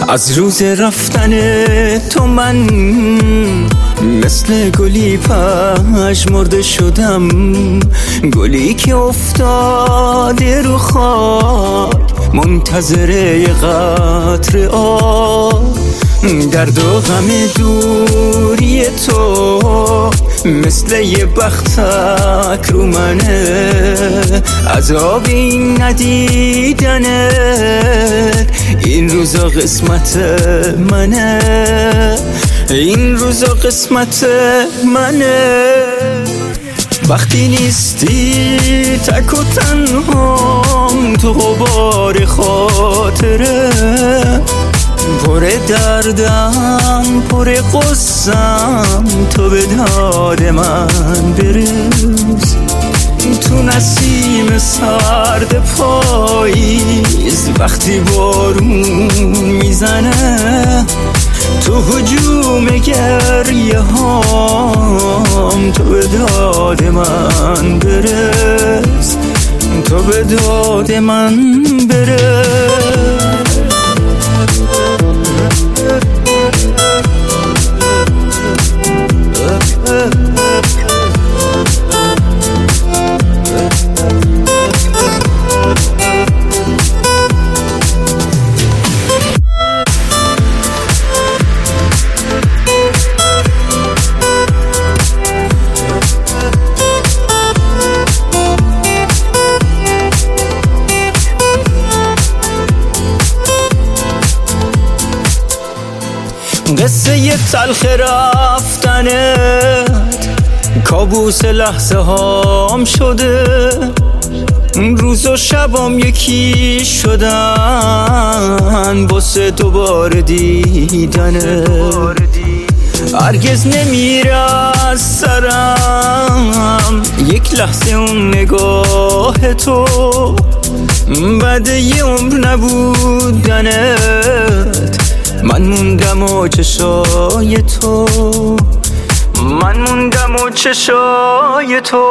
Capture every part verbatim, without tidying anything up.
از روز رفتن تو من مثل گلی پژمرده شدم، گلی که افتاده رو خاک منتظر قطره آب. درد و غم دوری تو مثل یه بختک رو منه، عذاب این ندیدنت این روزا قسمت منه، این روزا قسمت منه. وقتی نیستی تک و تنهام تو غبار خاطره، پر دردم پر قصم تو به داد من برس. تو نسیم سرد پاییز وقتی بارون میزنه، تو هجوم گریه هام تو به داد من برس، تو به داد من برس. قصه ی تلخ رفتنت کابوس لحظه هام شده، روز و شبام یکی شدن واسه دوباره دیدنت. هرگز نمیره از سرم یک لحظه اون نگاه تو، بعد یه عمر نبودنت من موندم و چشای تو، من موندم و چشای تو.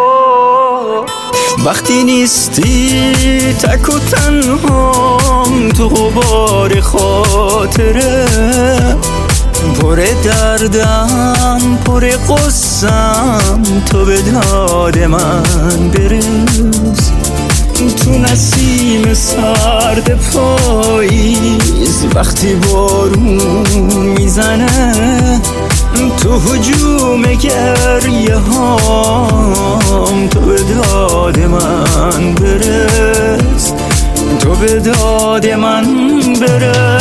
وقتی نیستی تک و تنهام تو غبار خاطره، پر دردم پر قصم تو به داد من برس. تو نسیم سرد پاییز وقتی بارون میزنه، تو هجوم گریه هام تو به داد من برس، تو به داد من برس.